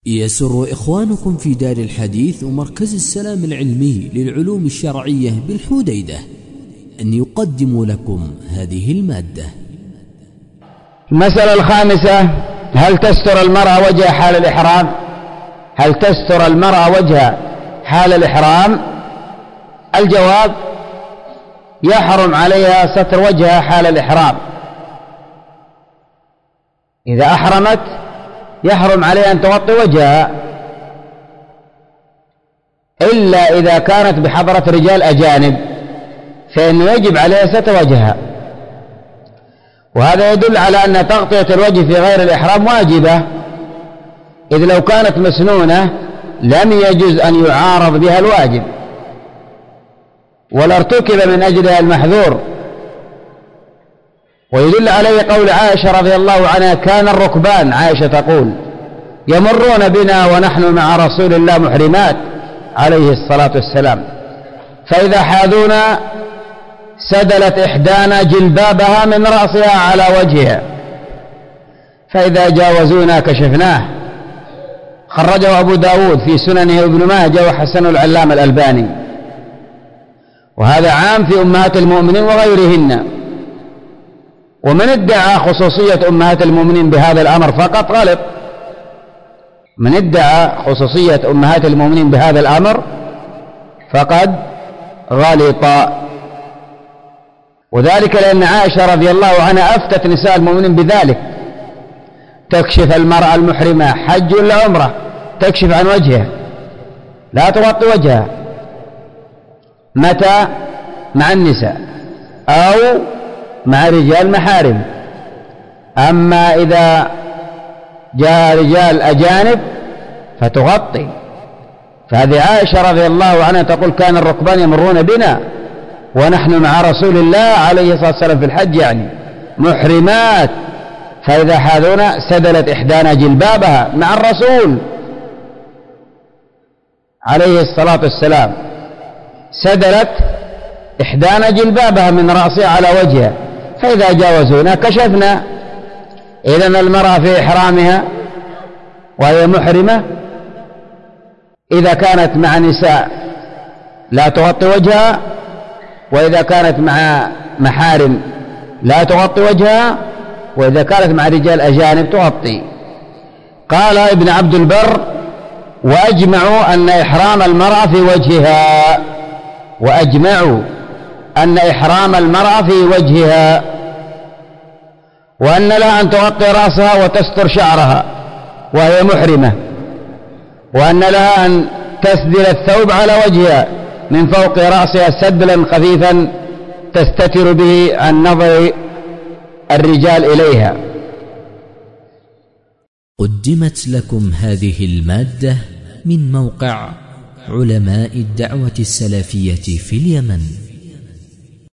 يسر إخوانكم في دار الحديث ومركز السلام العلمي للعلوم الشرعية بالحديدة أن يقدم لكم هذه المادة. المسألة الخامسة: هل تستر المرأة وجه حال الإحرام؟ هل تستر المرأة وجه حال الإحرام؟ الجواب: يحرم عليها ستر وجهها حال الإحرام. إذا أحرمت يحرم عليها أن تغطي وجهها، إلا إذا كانت بحضرة رجال أجانب فإنه يجب عليها ستر وجهها، وهذا يدل على أن تغطية الوجه في غير الإحرام واجبة، إذ لو كانت مسنونة لم يجوز أن يعارض بها الواجب ولا ارتكب من أجلها المحذور. ويدل عليه قول عائشة رضي الله عنها: كان الركبان، عائشة تقول، يمرون بنا ونحن مع رسول الله محرمات عليه الصلاة والسلام، فإذا حاذونا سدلت إحدانا جلبابها من رأسها على وجهها، فإذا جاوزونا كشفناه. خرجه أبو داود في سننه ابن ماجه وحسنه العلامة الألباني. وهذا عام في أمهات المؤمنين وغيرهن. ومن ادعى خصوصية أمهات المؤمنين بهذا الأمر فقط غلط. من ادعى خصوصية أمهات المؤمنين بهذا الأمر فقد غلط، وذلك لأن عائشة رضي الله عنها أفتت نساء المؤمنين بذلك: تكشف المرأة المحرمة حج ولا عمرة تكشف عن وجهها، لا تغطي وجهها. متى؟ مع النساء أو مع رجال محارم. أما إذا جاء رجال أجانب فتغطي. فهذه عائشة رضي الله عنها تقول: كان الركبان يمرون بنا ونحن مع رسول الله عليه الصلاة والسلام في الحج، يعني محرمات، فإذا حاذونا سدلت إحدانا جلبابها مع الرسول عليه الصلاة والسلام، سدلت إحدانا جلبابها من رأسها على وجهها، فإذا جاوزونا كشفنا. إذن المرأة في إحرامها وهي محرمة إذا كانت مع نساء لا تغطي وجهها، وإذا كانت مع محارم لا تغطي وجهها، وإذا كانت مع رجال أجانب تغطي. قال ابن عبد البر: وأجمعوا أن إحرام المرأة في وجهها، وأجمعوا أن إحرام المرأة في وجهها، وأن لها أن تغطي رأسها وتستر شعرها وهي محرمة، وأن لها أن تسدل الثوب على وجهها من فوق رأسها سدلا خفيفا تستتر به عن نظر الرجال إليها. قدمت لكم هذه المادة من موقع علماء الدعوة السلفية في اليمن.